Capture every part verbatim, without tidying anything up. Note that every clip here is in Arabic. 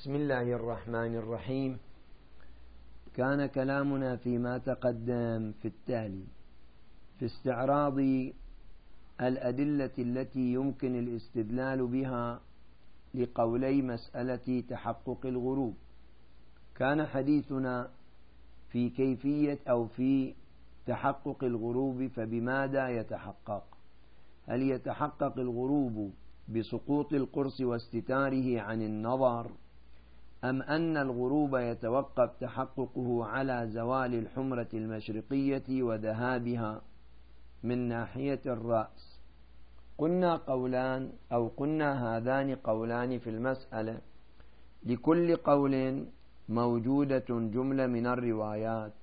بسم الله الرحمن الرحيم. كان كلامنا فيما تقدم في التالي في استعراض الأدلة التي يمكن الاستدلال بها لقولي مسألة تحقق الغروب. كان حديثنا في كيفية أو في تحقق الغروب، فبماذا يتحقق؟ هل يتحقق الغروب بسقوط القرص واستتاره عن النظر، أم أن الغروب يتوقف تحققه على زوال الحمرة المشرقية وذهابها من ناحية الرأس؟ قلنا قولان أو قلنا هذان قولان في المسألة، لكل قول موجودة جملة من الروايات.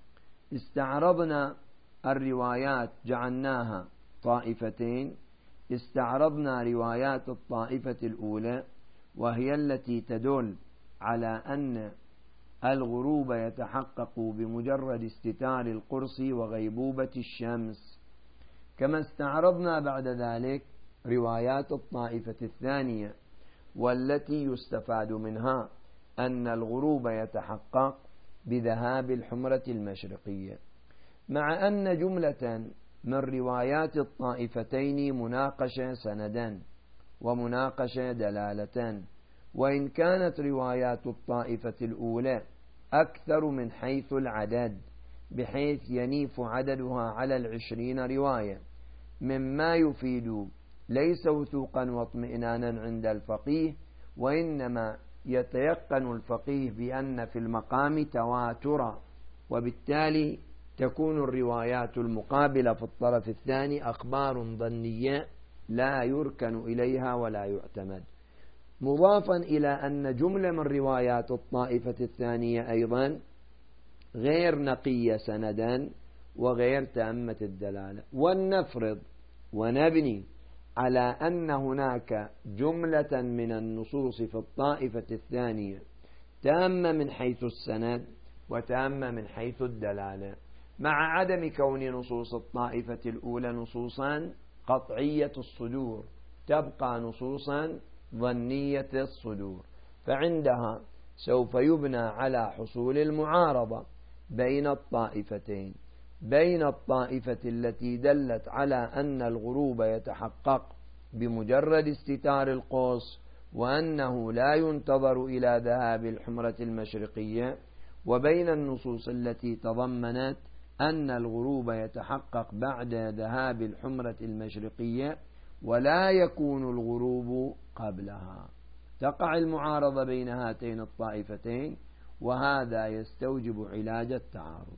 استعرضنا الروايات جعلناها طائفتين. استعرضنا روايات الطائفة الأولى، وهي التي تدل على أن الغروب يتحقق بمجرد استتار القرص وغيبوبة الشمس، كما استعرضنا بعد ذلك روايات الطائفة الثانية، والتي يستفاد منها أن الغروب يتحقق بذهاب الحمرة المشرقية، مع أن جملة من روايات الطائفتين مناقشة سندا ومناقشة دلالة، وإن كانت روايات الطائفة الأولى أكثر من حيث العدد، بحيث ينيف عددها على العشرين رواية، مما يفيد ليس وثوقا واطمئنانا عند الفقيه، وإنما يتيقن الفقيه بأن في المقام تواترا، وبالتالي تكون الروايات المقابلة في الطرف الثاني أخبار ظنية لا يركن إليها ولا يعتمد. مضافا إلى أن جملة من روايات الطائفة الثانية أيضا غير نقية سندا وغير تامة الدلالة. ولنفرض ونبني على أن هناك جملة من النصوص في الطائفة الثانية تامة من حيث السند وتامة من حيث الدلالة، مع عدم كون نصوص الطائفة الأولى نصوصا قطعية الصدور، تبقى نصوصا ظنية الصدور، فعندها سوف يبنى على حصول المعارضة بين الطائفتين، بين الطائفة التي دلت على أن الغروب يتحقق بمجرد استتار القوس وأنه لا ينتظر إلى ذهاب الحمرة المشرقية، وبين النصوص التي تضمنت أن الغروب يتحقق بعد ذهاب الحمرة المشرقية ولا يكون الغروب قبلها. تقع المعارضة بين هاتين الطائفتين، وهذا يستوجب علاج التعارض،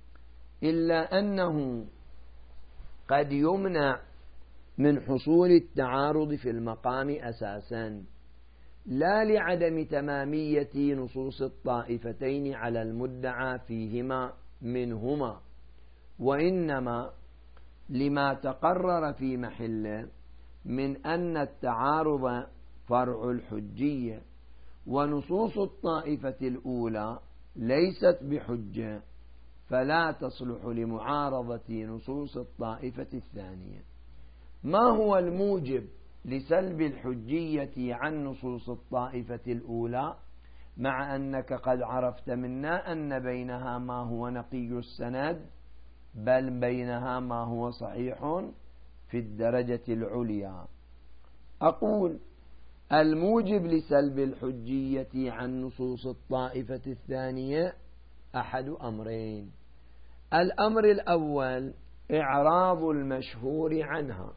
إلا أنه قد يمنع من حصول التعارض في المقام أساسا، لا لعدم تمامية نصوص الطائفتين على المدعى فيهما منهما، وإنما لما تقرر في محله من أن التعارض فرع الحجية، ونصوص الطائفة الأولى ليست بحجة، فلا تصلح لمعارضة نصوص الطائفة الثانية. ما هو الموجب لسلب الحجية عن نصوص الطائفة الأولى، مع أنك قد عرفت منا أن بينها ما هو نقي السند، بل بينها ما هو صحيح في الدرجة العليا؟ أقول الموجب لسلب الحجية عن نصوص الطائفة الثانية أحد أمرين. الأمر الأول إعراض المشهور عنها،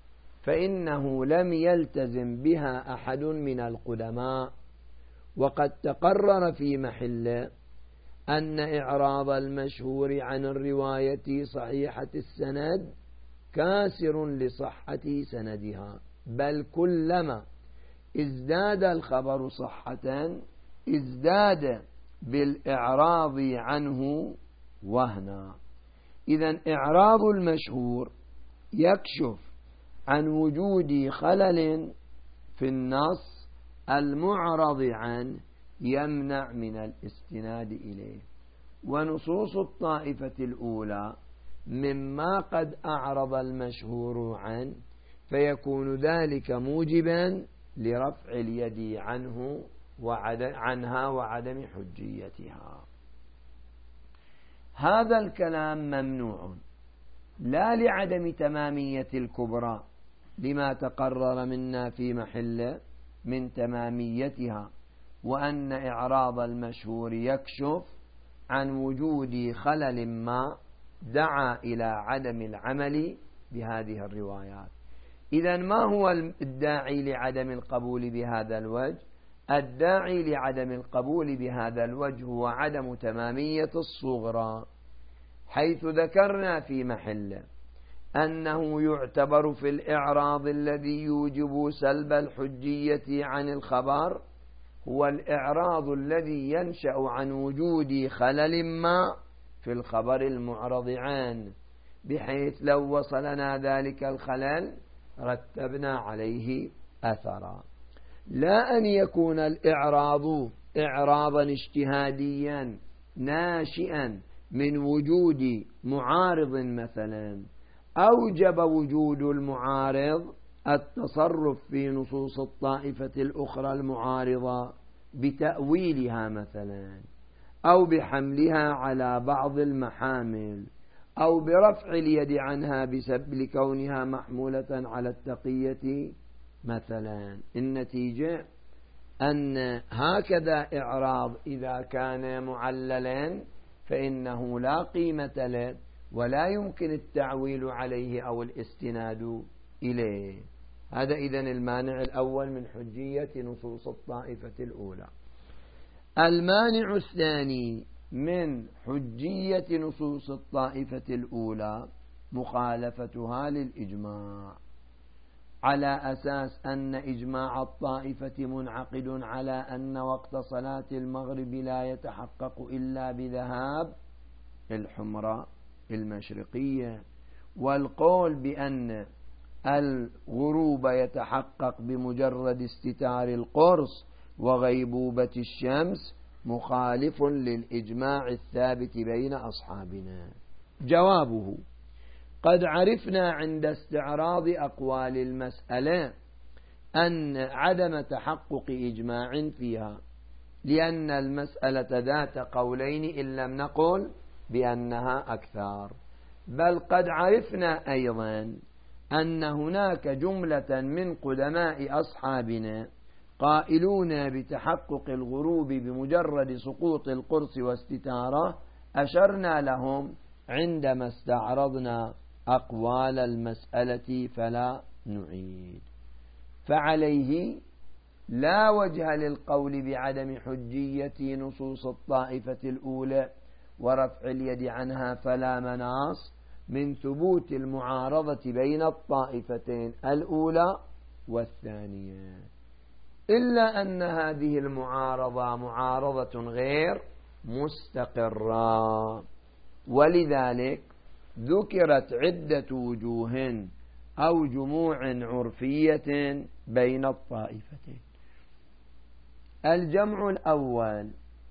فإنه لم يلتزم بها أحد من القدماء، وقد تقرر في محله أن إعراض المشهور عن الرواية صحيحة السند كاسر لصحة سندها، بل كلما ازداد الخبر صحة ازداد بالإعراض عنه وهنا. إذن إعراض المشهور يكشف عن وجود خلل في النص، المعرض عنه يمنع من الاستناد إليه. ونصوص الطائفة الأولى مما قد أعرض المشهور عنه، فيكون ذلك موجبا لرفع اليد عنه عنها وعدم حجيتها. هذا الكلام ممنوع لا لعدم تمامية الكبرى لما تقرر منا في محل من تماميتها، وأن إعراض المشهور يكشف عن وجود خلل ما دعا إلى عدم العمل بهذه الروايات. إذن ما هو الداعي لعدم القبول بهذا الوجه؟ الداعي لعدم القبول بهذا الوجه هو عدم تمامية الصغرى، حيث ذكرنا في محله أنه يعتبر في الإعراض الذي يوجب سلب الحجية عن الخبر هو الإعراض الذي ينشأ عن وجود خلل ما في الخبر المعرض عنه، بحيث لو وصلنا ذلك الخلل رتبنا عليه أثرا، لا أن يكون الإعراض إعراضا اجتهاديا ناشئا من وجود معارض مثلا أوجب وجود المعارض التصرف في نصوص الطائفة الأخرى المعارضة بتأويلها مثلا، أو بحملها على بعض المحامل، أو برفع اليد عنها بسبب لكونها محمولة على التقية مثلا. النتيجة أن هكذا إعراض إذا كان معللا فإنه لا قيمة له ولا يمكن التعويل عليه أو الاستناد إليه. هذا إذن المانع الأول من حجية نصوص الطائفة الأولى. المانع الثاني من حجية نصوص الطائفة الأولى مخالفتها للإجماع، على أساس أن إجماع الطائفة منعقد على أن وقت صلاة المغرب لا يتحقق إلا بذهاب الحمرة المشرقية، والقول بأن الغروب يتحقق بمجرد استتار القرص وغيبوبة الشمس مخالف للإجماع الثابت بين أصحابنا. جوابه: قد عرفنا عند استعراض أقوال المسألة أن عدم تحقق إجماع فيها، لأن المسألة ذات قولين إن لم نقل بأنها أكثر، بل قد عرفنا أيضا أن هناك جملة من قدماء أصحابنا قائلون بتحقق الغروب بمجرد سقوط القرص واستتاره، أشرنا لهم عندما استعرضنا أقوال المسألة فلا نعيد. فعليه لا وجه للقول بعدم حجية نصوص الطائفة الأولى ورفع اليد عنها فلا مناص من ثبوت المعارضة بين الطائفتين الأولى والثانية، إلا أن هذه المعارضة معارضة غير مستقرة، ولذلك ذكرت عدة وجوه أو جموع عرفية بين الطائفتين. الجمع الأول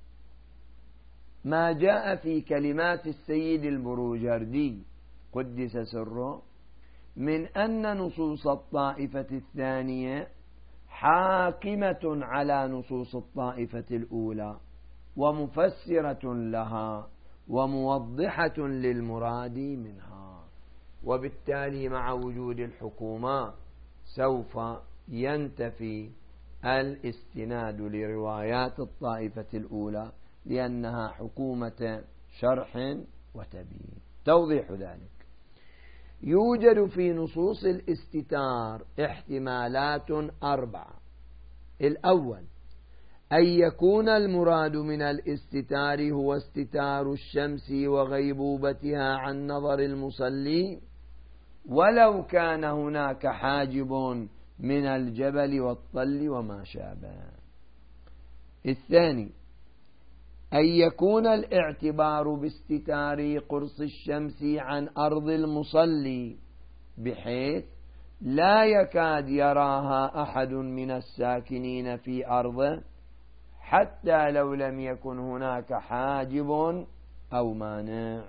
ما جاء في كلمات السيد البروجردي قدس سره من أن نصوص الطائفة الثانية حاكمة على نصوص الطائفة الأولى ومفسرة لها وموضحة للمراد منها، وبالتالي مع وجود الحكومة سوف ينتفي الاستناد لروايات الطائفة الأولى لأنها حكومة شرح وتبيين. توضيح ذلك: يوجد في نصوص الاستتار احتمالات أربعة. الأول أن يكون المراد من الاستتار هو استتار الشمس وغيبوبتها عن نظر المصلي ولو كان هناك حاجب من الجبل والطل وما شابه. الثاني أن يكون الاعتبار باستتار قرص الشمس عن أرض المصلي بحيث لا يكاد يراها أحد من الساكنين في أرضه حتى لو لم يكن هناك حاجب أو مانع.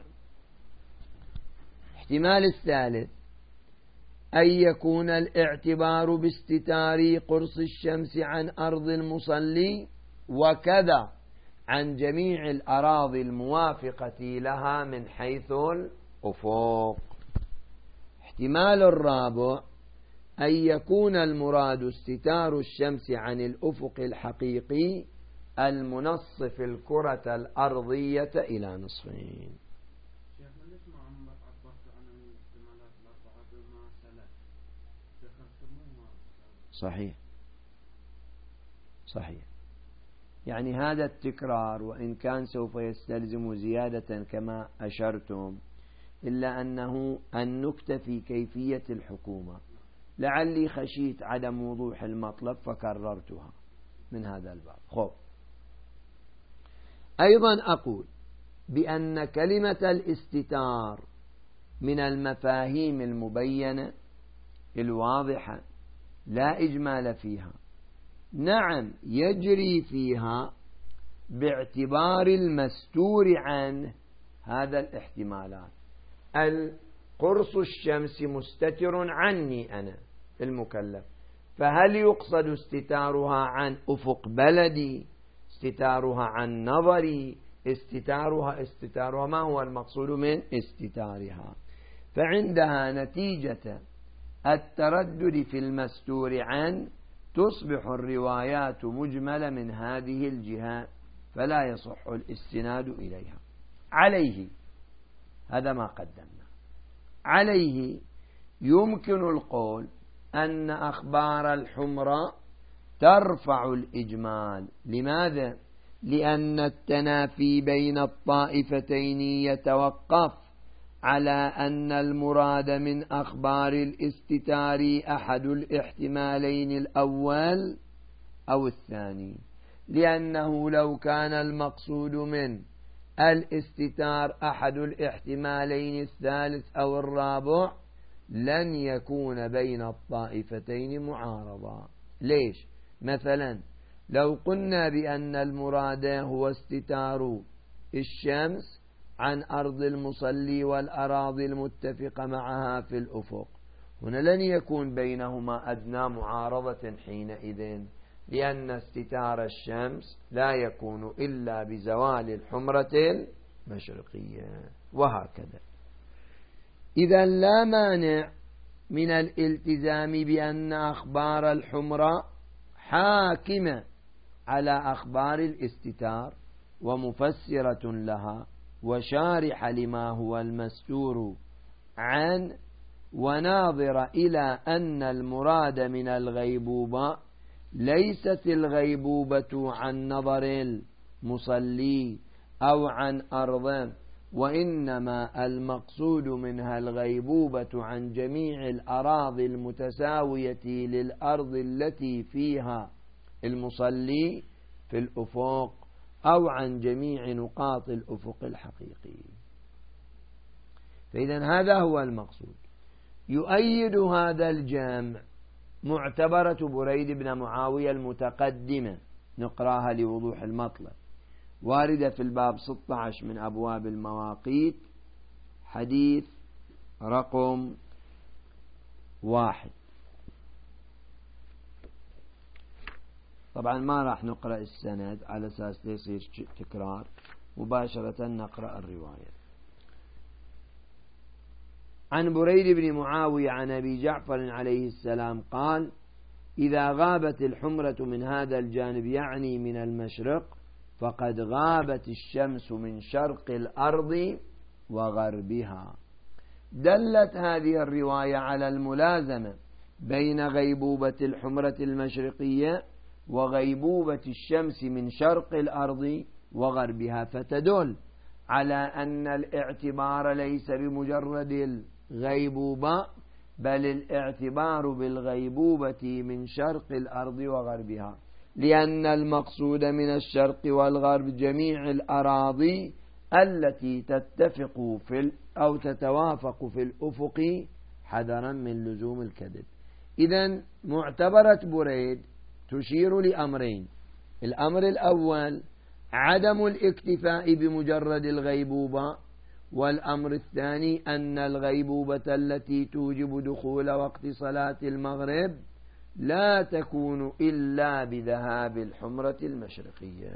احتمال الثالث أن يكون الاعتبار باستتار قرص الشمس عن أرض المصلي وكذا عن جميع الأراضي الموافقة لها من حيث الأفق. احتمال الرابع أن يكون المراد استتار الشمس عن الأفق الحقيقي المنصف الكرة الأرضية إلى نصفين. صحيح صحيح. يعني هذا التكرار وإن كان سوف يستلزم زيادة كما أشرتم، إلا أنه النكتة في كيفية الحكومة، لعلي خشيت عدم وضوح المطلب فكررتها من هذا الباب. خب، أيضا أقول بأن كلمة الاستتار من المفاهيم المبينة الواضحة لا إجمال فيها. نعم يجري فيها باعتبار المستور عنه هذا الاحتمالات. القرص الشمس مستتر عني أنا المكلف، فهل يقصد استتارها عن أفق بلدي، استتارها عن نظري، استتارها استتارها ما هو المقصود من استتارها؟ فعندها نتيجة التردد في المستور عن تصبح الروايات مجملة من هذه الجهة، فلا يصح الاستناد إليها. عليه، هذا ما قدمنا، عليه يمكن القول أن أخبار الحمرة ترفع الإجمال. لماذا؟ لأن التنافي بين الطائفتين يتوقف على أن المراد من أخبار الاستتار أحد الاحتمالين الأول أو الثاني، لأنه لو كان المقصود من الاستتار أحد الاحتمالين الثالث أو الرابع لن يكون بين الطائفتين معارضة. ليش؟ مثلا لو قلنا بأن المراد هو استتار الشمس عن أرض المصلي والأراضي المتفقة معها في الأفق، هنا لن يكون بينهما أدنى معارضة حينئذ، لأن استتار الشمس لا يكون إلا بزوال الحمرة المشرقية، وهكذا. إذا لا مانع من الالتزام بأن أخبار الحمرة حاكمة على أخبار الاستتار ومفسرة لها وشارح لما هو المستور عن، وناظر إلى أن المراد من الغيبوبة ليست الغيبوبة عن نظر المصلي أو عن أرض، وإنما المقصود منها الغيبوبة عن جميع الأراضي المتساوية للأرض التي فيها المصلي في الأفق أو عن جميع نقاط الأفق الحقيقي. فإذا هذا هو المقصود. يؤيد هذا الجمع معتبرة بريد بن معاوية المتقدمة، نقراها لوضوح المطلب، واردة في الباب ستة عشر من أبواب المواقيت، حديث رقم واحد. طبعا ما راح نقرأ السند على أساس يصير تكرار، مباشرة نقرأ الرواية. عن بريد بن معاوية عن أبي جعفر عليه السلام قال: إذا غابت الحمرة من هذا الجانب، يعني من المشرق، فقد غابت الشمس من شرق الأرض وغربها. دلت هذه الرواية على الملازمة بين غيبوبة الحمرة المشرقية وغيبوبة الشمس من شرق الأرض وغربها، فتدل على أن الاعتبار ليس بمجرد الغيبوبة، بل الاعتبار بالغيبوبة من شرق الأرض وغربها، لأن المقصود من الشرق والغرب جميع الأراضي التي تتفق في أو تتوافق في الأفق، حذرا من لزوم الكذب. إذن معتبرة بريد تشير لأمرين: الأمر الأول عدم الاكتفاء بمجرد الغيبوبة، والأمر الثاني أن الغيبوبة التي توجب دخول وقت صلاة المغرب لا تكون إلا بذهاب الحمرة المشرقية.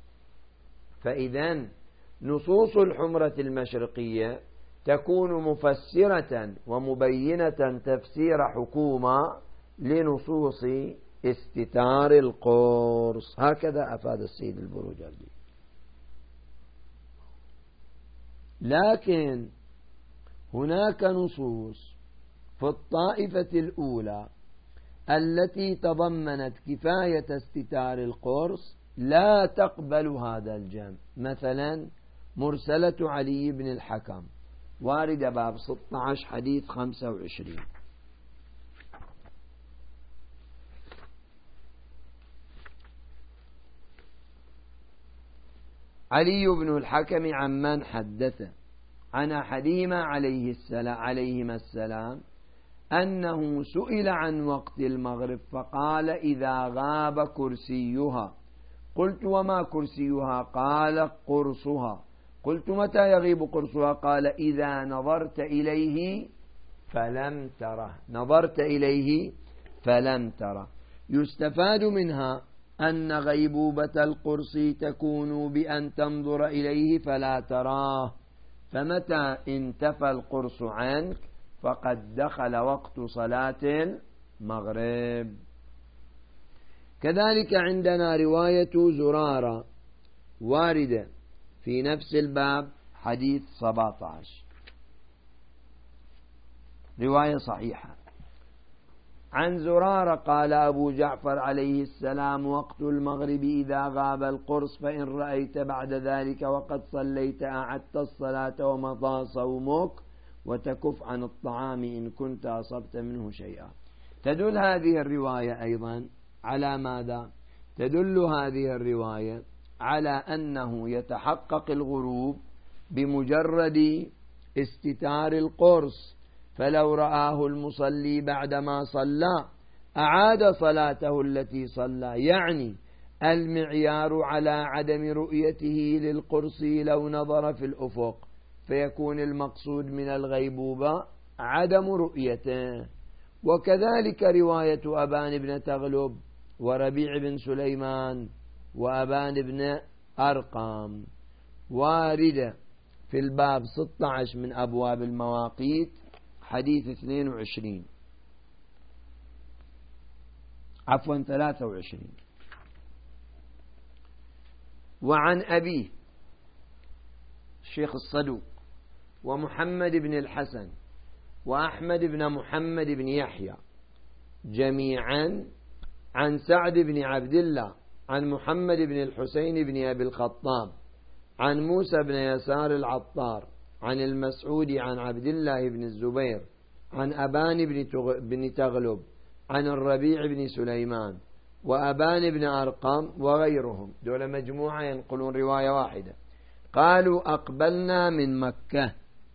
فإذن نصوص الحمرة المشرقية تكون مفسرة ومبينة تفسير حكومة لنصوص استتار القرص. هكذا أفاد السيد البروجردي. لكن هناك نصوص في الطائفة الأولى التي تضمنت كفاية استتار القرص لا تقبل هذا الجمع. مثلا مرسلة علي بن الحكم واردة باب ستة عشر حديث خمسة وعشرين. علي بن الحكم عمن حدث عن أحدهما عليه السلام عليهما السلام أنه سئل عن وقت المغرب فقال إذا غاب كرسيها. قلت وما كرسيها؟ قال قرصها. قلت متى يغيب قرصها؟ قال إذا نظرت إليه فلم تره. نظرت إليه فلم تره. يستفاد منها أن غيبوبة القرص تكون بأن تنظر إليه فلا تراه، فمتى انتفى القرص عنك فقد دخل وقت صلاة المغرب. كذلك عندنا رواية زرارة واردة في نفس الباب حديث سبعة عشر، رواية صحيحة. عن زرارة قال أبو جعفر عليه السلام وقت المغرب إذا غاب القرص فإن رأيت بعد ذلك وقد صليت أعدت الصلاة ومضى صومك وتكف عن الطعام إن كنت أصبت منه شيئا. تدل هذه الرواية أيضا على ماذا؟ تدل هذه الرواية على أنه يتحقق الغروب بمجرد استتار القرص، فلو رآه المصلي بعدما صلى أعاد صلاته التي صلى. يعني المعيار على عدم رؤيته للقرص لو نظر في الأفق، فيكون المقصود من الغيبوبة عدم رؤيته. وكذلك رواية أبان بن تغلب وربيع بن سليمان وأبان بن أرقام واردة في الباب ستة عشر من أبواب المواقيت حديث اثنين وعشرين عفوا ثلاثة وعشرين. وعن أبيه الشيخ الصدوق ومحمد بن الحسن وأحمد بن محمد بن يحيى جميعا عن سعد بن عبد الله عن محمد بن الحسين بن أبي الخطاب عن موسى بن يسار العطار عن المسعود عن عبد الله بن الزبير عن أبان بن تغلب عن الربيع بن سليمان وأبان بن أرقام وغيرهم، دول مجموعة ينقلون رواية واحدة. قالوا أقبلنا من مكة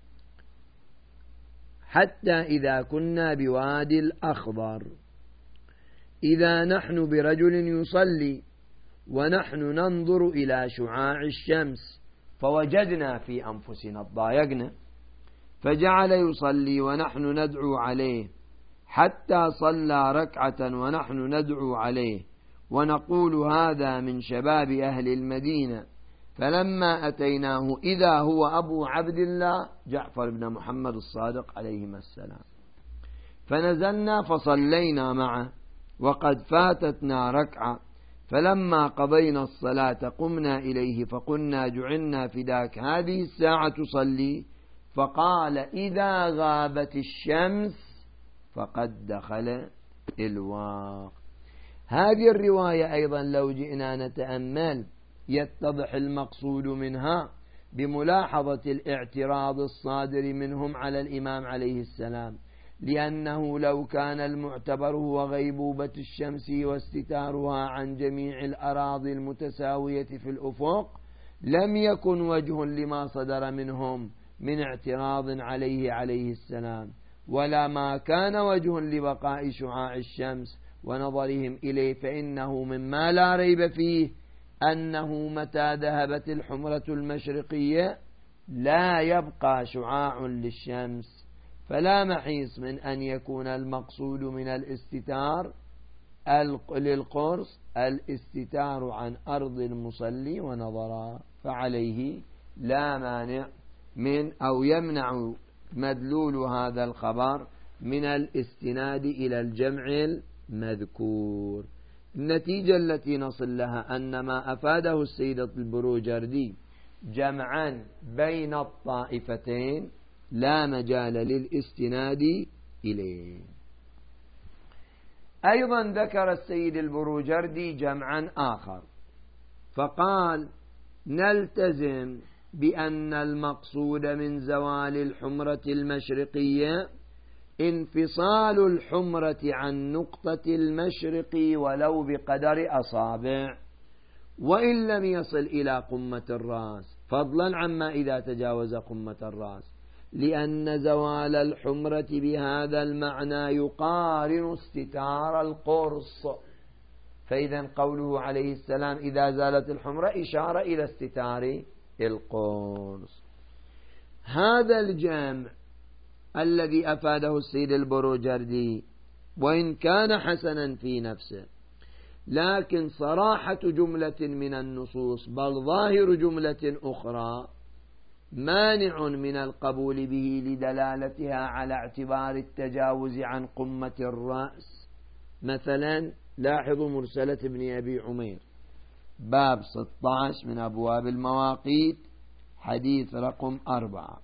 حتى إذا كنا بوادي الأخضر إذا نحن برجل يصلي ونحن ننظر إلى شعاع الشمس فوجدنا في أنفسنا الضايقنا، فجعل يصلي ونحن ندعو عليه حتى صلى ركعة ونحن ندعو عليه ونقول هذا من شباب أهل المدينة. فلما أتيناه إذا هو أبو عبد الله جعفر بن محمد الصادق عليهما السلام، فنزلنا فصلينا معه وقد فاتتنا ركعة، فلما قضينا الصلاة قمنا إليه فقلنا جعلنا فداك هذه الساعة تصلي، فقال إذا غابت الشمس فقد دخل الوقت. هذه الرواية أيضا لو جئنا نتأمل يتضح المقصود منها بملاحظة الاعتراض الصادر منهم على الإمام عليه السلام، لأنه لو كان المعتبر هو غيبوبة الشمس واستتارها عن جميع الأراضي المتساوية في الأفق لم يكن وجه لما صدر منهم من اعتراض عليه عليه السلام، ولا ما كان وجه لبقاء شعاع الشمس ونظرهم إليه، فإنه مما لا ريب فيه أنه متى ذهبت الحمرة المشرقية لا يبقى شعاع للشمس، فلا محيص من أن يكون المقصود من الاستتار للقرص الاستتار عن أرض المصلي ونظرا، فعليه لا مانع من أو يمنع مدلول هذا الخبر من الاستناد إلى الجمع المذكور. النتيجة التي نصل لها أن ما أفاده السيد البروجردي جمعا بين الطائفتين لا مجال للاستناد إليه. أيضا ذكر السيد البروجردي جمعا آخر فقال: نلتزم بأن المقصود من زوال الحمرة المشرقية انفصال الحمرة عن نقطة المشرق ولو بقدر أصابع، وإن لم يصل إلى قمة الرأس، فضلا عما إذا تجاوز قمة الرأس، لأن زوال الحمرة بهذا المعنى يقارن استتار القرص. فإذا قوله عليه السلام إذا زالت الحمرة إشارة إلى استتار القرص. هذا الجمع الذي أفاده السيد البروجردي وإن كان حسنا في نفسه، لكن صراحة جملة من النصوص بل ظاهر جملة أخرى مانع من القبول به لدلالتها على اعتبار التجاوز عن قمة الرأس. مثلا لاحظوا مرسلة ابن أبي عمير باب ستة عشر من أبواب المواقيت حديث رقم أربعة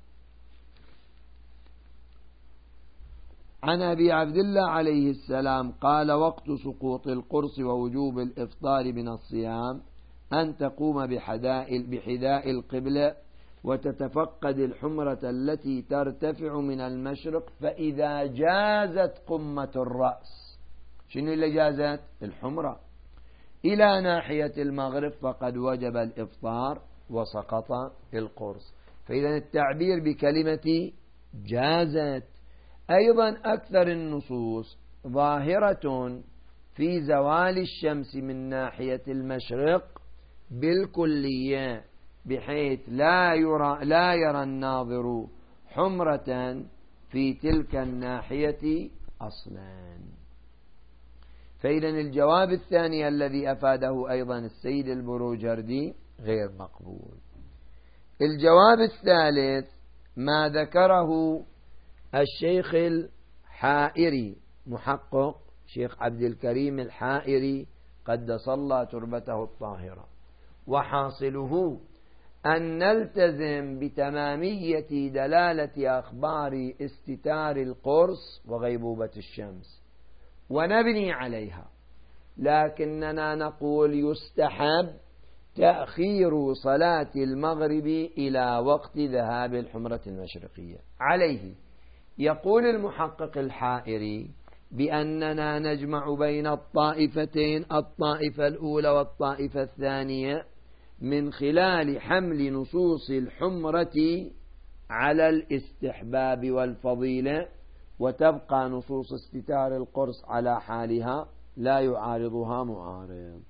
عن أبي عبد الله عليه السلام قال: وقت سقوط القرص ووجوب الإفطار من الصيام أن تقوم بحذاء بحذاء القبلة وتتفقد الحمرة التي ترتفع من المشرق، فإذا جازت قمة الرأس، شنو اللي جازت؟ الحمرة، إلى ناحية المغرب فقد وجب الإفطار وسقط القرص. فإذا التعبير بكلمة جازت. أيضا أكثر النصوص ظاهرة في زوال الشمس من ناحية المشرق بالكلية، بحيث لا يرى, لا يرى الناظر حمرة في تلك الناحية أصلا. فإذا الجواب الثاني الذي أفاده أيضا السيد البروجردي غير مقبول. الجواب الثالث ما ذكره الشيخ الحائري محقق شيخ عبد الكريم الحائري قدس الله تربته الطاهرة، وحاصله أن نلتزم بتمامية دلالة أخبار استتار القرص وغيبوبة الشمس ونبني عليها، لكننا نقول يستحب تأخير صلاة المغرب إلى وقت ذهاب الحمرة المشرقية. عليه يقول المحقق الحائري بأننا نجمع بين الطائفتين، الطائفة الأولى والطائفة الثانية، من خلال حمل نصوص الحمرة على الاستحباب والفضيلة، وتبقى نصوص استتار القرص على حالها لا يعارضها معارض.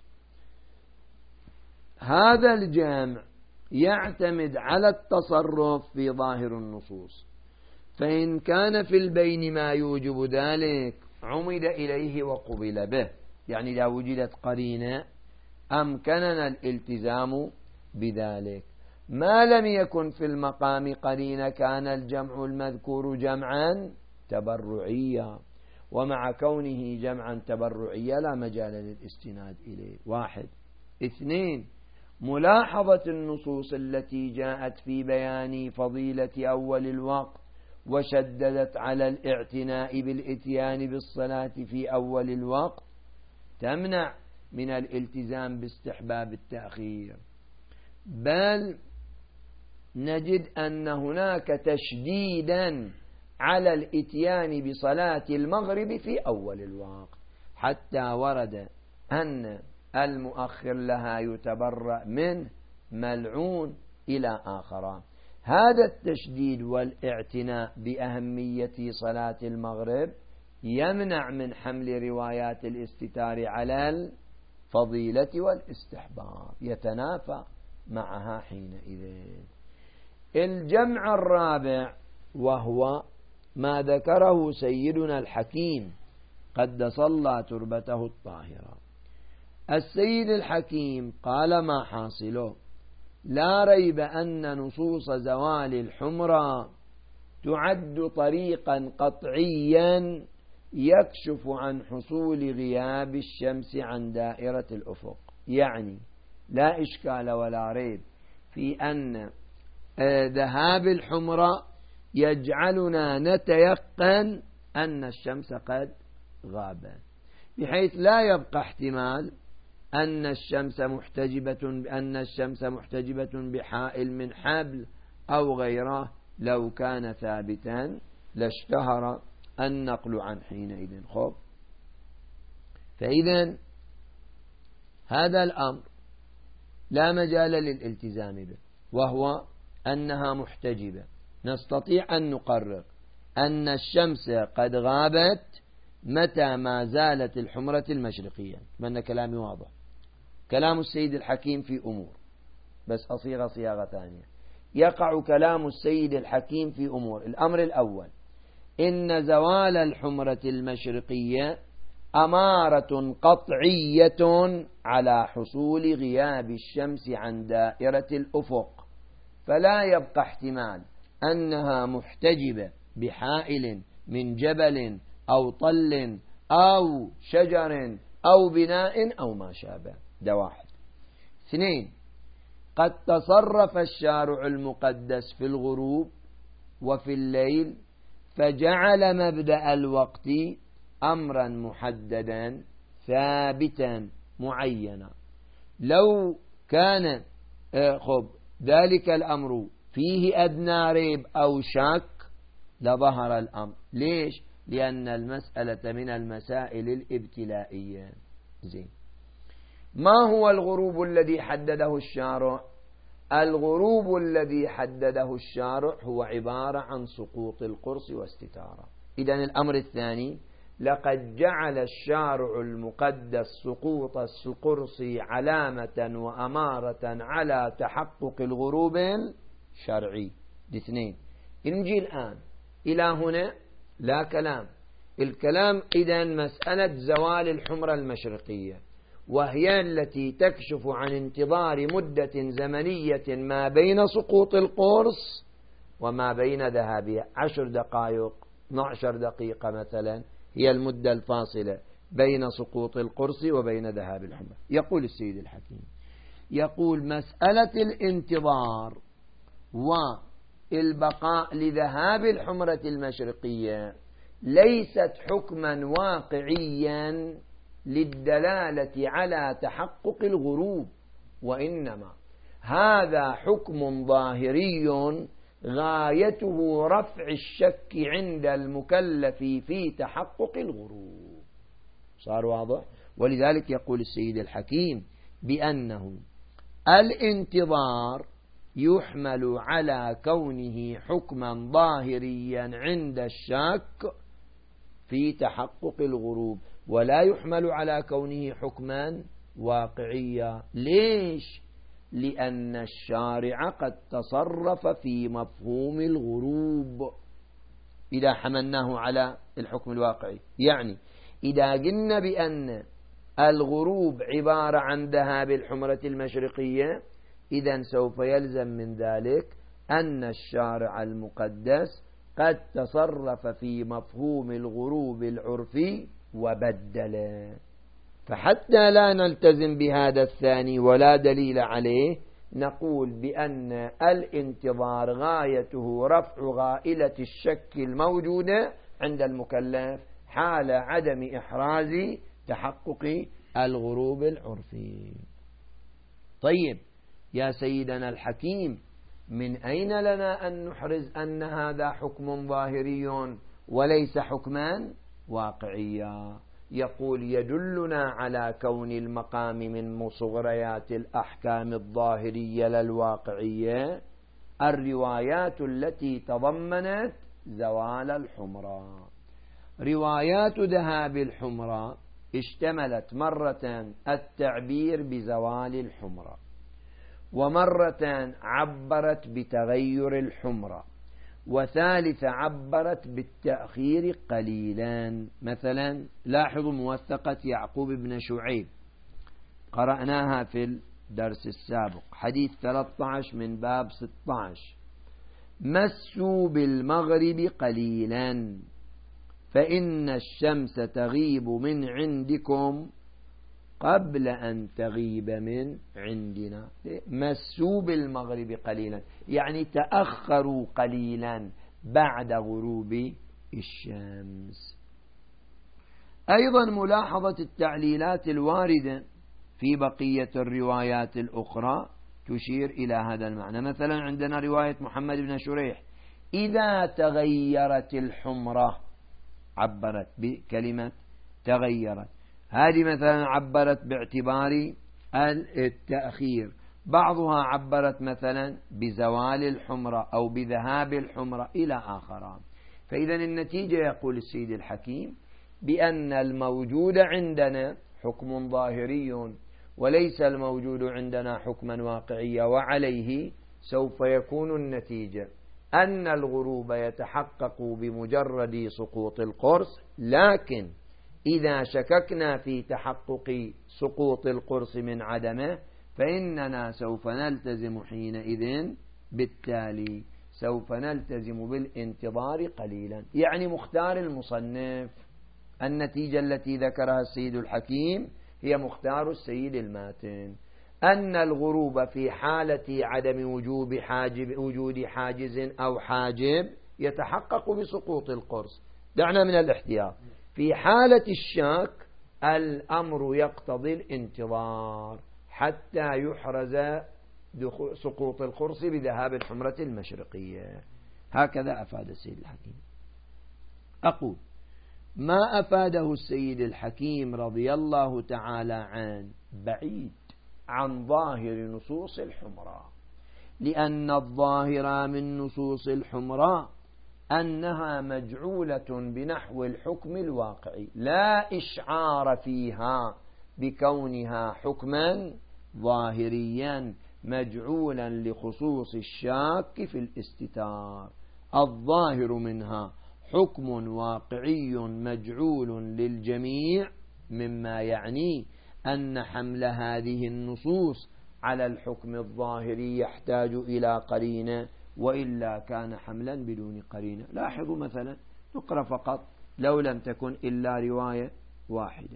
هذا الجمع يعتمد على التصرف في ظاهر النصوص، فإن كان في البين ما يوجب ذلك عمد إليه وقبل به، يعني إذا وجدت قرينة أمكننا الالتزام بذلك. ما لم يكن في المقام قرينة كان الجمع المذكور جمعا تبرعيا، ومع كونه جمعا تبرعيا لا مجال للاستناد إليه. واحد. اثنين، ملاحظة النصوص التي جاءت في بيان فضيلة أول الوقت وشددت على الاعتناء بالإتيان بالصلاة في أول الوقت تمنع من الالتزام باستحباب التأخير، بل نجد أن هناك تشديدا على الإتيان بصلاة المغرب في أول الوقت، حتى ورد أن المؤخر لها يتبرأ منه ملعون إلى آخر. هذا التشديد والاعتناء بأهمية صلاة المغرب يمنع من حمل روايات الاستتار على الفضيلة والاستحباب، يتنافى معها حينئذ. الجمع الرابع وهو ما ذكره سيدنا الحكيم قدس الله تربته الطاهرة. السيد الحكيم قال ما حاصله؟ لا ريب أن نصوص زوال الحمرة تعد طريقا قطعيا يكشف عن حصول غياب الشمس عن دائرة الأفق. يعني لا إشكال ولا ريب في أن ذهاب الحمرة يجعلنا نتيقن أن الشمس قد غابت، بحيث لا يبقى احتمال أن الشمس محتجبة أن الشمس محتجبة بحائل من حبل أو غيره. لو كان ثابتا لاشتهر النقل عن حينئذ. خب، فإذا هذا الأمر لا مجال للالتزام به، وهو أنها محتجبة. نستطيع أن نقرر أن الشمس قد غابت متى ما زالت الحمرة المشرقية. من كلامي واضح؟ كلام السيد الحكيم في أمور، بس أصيغ صياغة ثانية. يقع كلام السيد الحكيم في أمور. الأمر الأول: إن زوال الحمرة المشرقية أمارة قطعية على حصول غياب الشمس عن دائرة الأفق، فلا يبقى احتمال أنها محتجبة بحائل من جبل أو طل أو شجر أو بناء أو ما شابه. ده واحد. اثنين: قد تصرف الشارع المقدس في الغروب وفي الليل فجعل مبدأ الوقت أمرا محددا ثابتا معينا. لو كان خب ذلك الأمر فيه أدنى ريب أو شك لظهر الأمر. ليش؟ لأن المسألة من المسائل الابتلائية. زين. ما هو الغروب الذي حدده الشارع؟ الغروب الذي حدده الشارع هو عبارة عن سقوط القرص واستتارة. إذن الأمر الثاني: لقد جعل الشارع المقدس سقوط القرص علامة وأمارة على تحقق الغروب الشرعي. الاثنين. نجي الآن إلى هنا لا كلام. الكلام إذن مسألة زوال الحمرة المشرقية، وهي التي تكشف عن انتظار مدة زمنية ما بين سقوط القرص وما بين ذهابها. عشر دقائق، اثنتي عشرة دقيقة مثلا هي المدة الفاصلة بين سقوط القرص وبين ذهاب الحمرة. يقول السيد الحكيم، يقول: مسألة الانتظار والبقاء لذهاب الحمرة المشرقية ليست حكما واقعيا للدلالة على تحقق الغروب، وإنما هذا حكم ظاهري غايته رفع الشك عند المكلف في تحقق الغروب. صار واضح؟ ولذلك يقول السيد الحكيم بأنه الانتظار يحمل على كونه حكما ظاهريا عند الشك في تحقق الغروب، ولا يحمل على كونه حكما واقعيا. ليش؟ لأن الشارع قد تصرف في مفهوم الغروب إذا حملناه على الحكم الواقعي. يعني إذا قلنا بأن الغروب عبارة عن ذهاب الحمرة المشرقية، إذن سوف يلزم من ذلك أن الشارع المقدس قد تصرف في مفهوم الغروب العرفي وبدله. فحتى لا نلتزم بهذا الثاني ولا دليل عليه، نقول بأن الانتظار غايته رفع غائلة الشك الموجودة عند المكلف حال عدم إحراز تحقق الغروب العرفي. طيب يا سيدنا الحكيم، من أين لنا أن نحرز أن هذا حكم ظاهري وليس حكما واقعيا؟ يقول: يدلنا على كون المقام من مصغريات الأحكام الظاهرية للواقعية الروايات التي تضمنت زوال الحمرة. روايات ذهاب الحمرة اشتملت مرة التعبير بزوال الحمرة، ومرة عبرت بتغير الحمرة، وثالثة عبرت بالتأخير قليلا. مثلا لاحظوا موثقة يعقوب بن شعيب قرأناها في الدرس السابق، حديث ثلاثة عشر من باب ستة عشر: مسوا بالمغرب قليلا فإن الشمس تغيب من عندكم قبل أن تغيب من عندنا. مسوا بالمغرب قليلا يعني تأخروا قليلا بعد غروب الشمس. أيضا ملاحظة التعليلات الواردة في بقية الروايات الأخرى تشير إلى هذا المعنى. مثلا عندنا رواية محمد بن شريح: إذا تغيرت الحمرة، عبرت بكلمة تغيرت، هذه مثلا عبرت باعتبار التأخير. بعضها عبرت مثلا بزوال الحمرة أو بذهاب الحمرة إلى آخرها. فإذا النتيجة يقول السيد الحكيم بأن الموجود عندنا حكم ظاهري وليس الموجود عندنا حكما واقعيا، وعليه سوف يكون النتيجة أن الغروب يتحقق بمجرد سقوط القرص، لكن إذا شككنا في تحقق سقوط القرص من عدمه فإننا سوف نلتزم حينئذ بالتالي سوف نلتزم بالانتظار قليلا. يعني مختار المصنف النتيجة التي ذكرها السيد الحكيم هي مختار السيد الماتن، أن الغروب في حالة عدم وجوب حاجب وجود حاجز أو حاجب يتحقق بسقوط القرص. دعنا من الاحتياط. في حالة الشك الأمر يقتضي الانتظار حتى يحرز سقوط القرص بذهاب الحمرة المشرقية. هكذا أفاد السيد الحكيم. أقول ما أفاده السيد الحكيم رضي الله تعالى عنه بعيد عن ظاهر نصوص الحمرة، لأن الظاهر من نصوص الحمرة أنها مجعولة بنحو الحكم الواقعي، لا إشعار فيها بكونها حكما ظاهريا مجعولا لخصوص الشاك في الاستتار. الظاهر منها حكم واقعي مجعول للجميع، مما يعني أن حمل هذه النصوص على الحكم الظاهري يحتاج إلى قرينة، وإلا كان حملا بدون قرينة. لاحظوا مثلا نقرأ فقط لو لم تكن إلا رواية واحدة: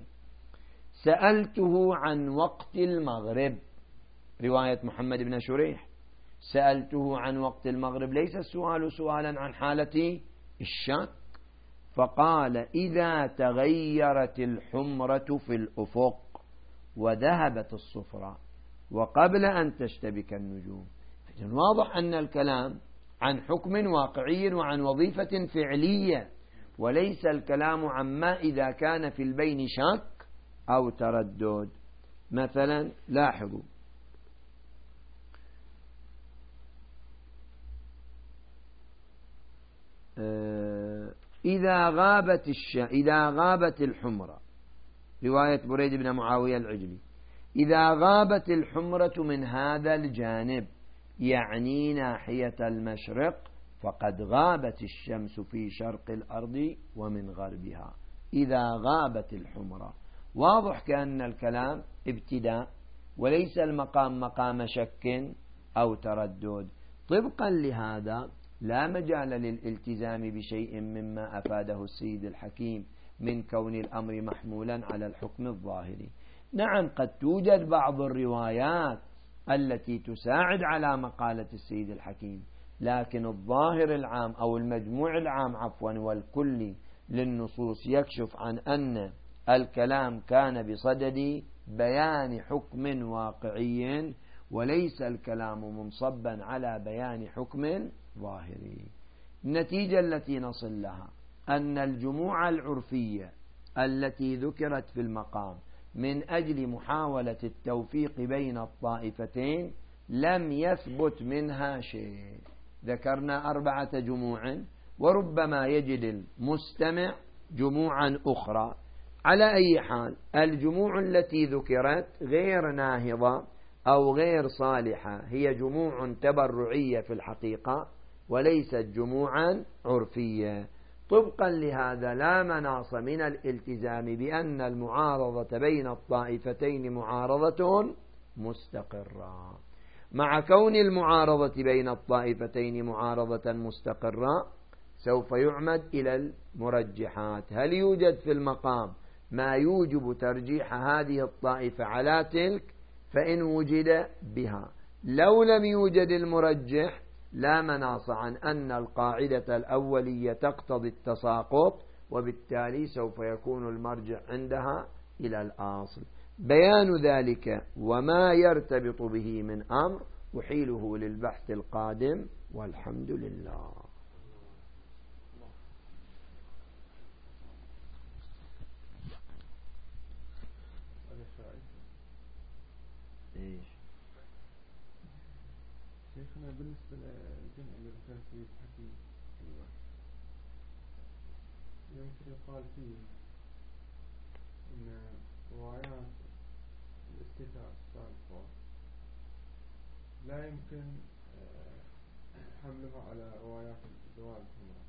سألته عن وقت المغرب، رواية محمد بن شريح. سألته عن وقت المغرب ليس السؤال سؤالا عن حالة الشك، فقال: إذا تغيرت الحمرة في الأفق وذهبت الصفرة وقبل أن تشتبك النجوم. إذن واضح أن الكلام عن حكم واقعي وعن وظيفة فعلية، وليس الكلام عما إذا كان في البين شك أو تردد. مثلا لاحظوا: إذا غابت الش... إذا غابت الحمرة، رواية بريد بن معاوية العجلي: إذا غابت الحمرة من هذا الجانب يعني ناحية المشرق فقد غابت الشمس في شرق الأرض ومن غربها. إذا غابت الحمرة، واضح كأن الكلام ابتداء وليس المقام مقام شك أو تردد. طبقا لهذا لا مجال للالتزام بشيء مما أفاده السيد الحكيم من كون الأمر محمولا على الحكم الظاهري. نعم قد توجد بعض الروايات التي تساعد على مقالة السيد الحكيم، لكن الظاهر العام أو المجموع العام عفوا والكلي للنصوص يكشف عن أن الكلام كان بصدد بيان حكم واقعي وليس الكلام منصبا على بيان حكم ظاهري. النتيجة التي نصل لها أن الجموع العرفية التي ذكرت في المقام من أجل محاولة التوفيق بين الطائفتين لم يثبت منها شيء. ذكرنا أربعة جموع، وربما يجد المستمع جموعا أخرى. على أي حال الجموع التي ذكرت غير ناهضة أو غير صالحة، هي جموع تبرعية في الحقيقة، وليست جموعا عرفية. طبقا لهذا لا مناص من الالتزام بأن المعارضة بين الطائفتين معارضة مستقرة. مع كون المعارضة بين الطائفتين معارضة مستقرة سوف يعمد إلى المرجحات. هل يوجد في المقام ما يوجب ترجيح هذه الطائفة على تلك؟ فإن وجد بها. لو لم يوجد المرجح لا مناص عن أن القاعدة الأولية تقتضي التساقط، وبالتالي سوف يكون المرجع عندها إلى الأصل. بيان ذلك وما يرتبط به من أمر أحيله للبحث القادم، والحمد لله. إيش شيخنا بالنسبة للجمع اللي ذكرت فيه الحكي، يمكن يقال فيه إن روايات الاستيثاق السابقة لا يمكن حملها على روايات الزوال الحمراء.